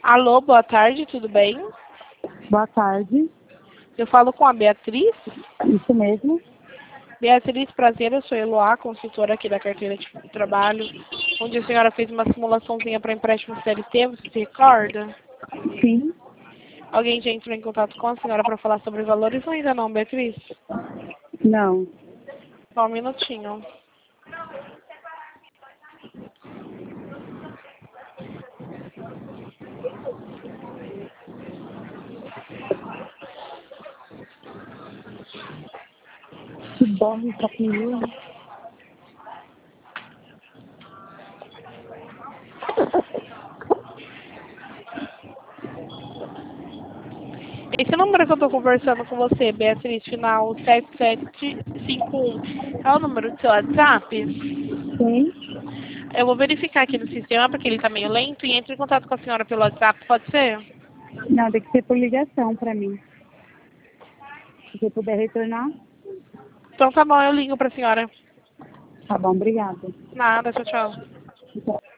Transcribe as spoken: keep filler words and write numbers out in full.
Alô, boa tarde, tudo bem? Boa tarde. Eu falo com a Beatriz. Isso mesmo. Beatriz, prazer, eu sou Eloá, consultora aqui da carteira de trabalho, onde a senhora fez uma simulaçãozinha para empréstimo C L T, você se recorda? Sim. Alguém já entrou em contato com a senhora para falar sobre valores ou ainda não, Beatriz? Não. Só um minutinho. Que bom, tá comigo. Esse número que eu estou conversando com você, Beatriz, final sete sete cinco um, é o número do seu WhatsApp? Sim. Eu vou verificar aqui no sistema, porque ele está meio lento, e entre em contato com a senhora pelo WhatsApp, pode ser? Não, tem que ser por ligação pra mim. Se você puder retornar, Então tá bom, eu ligo para a senhora. tá bom, obrigada. Nada, tchau, tchau. Tchau.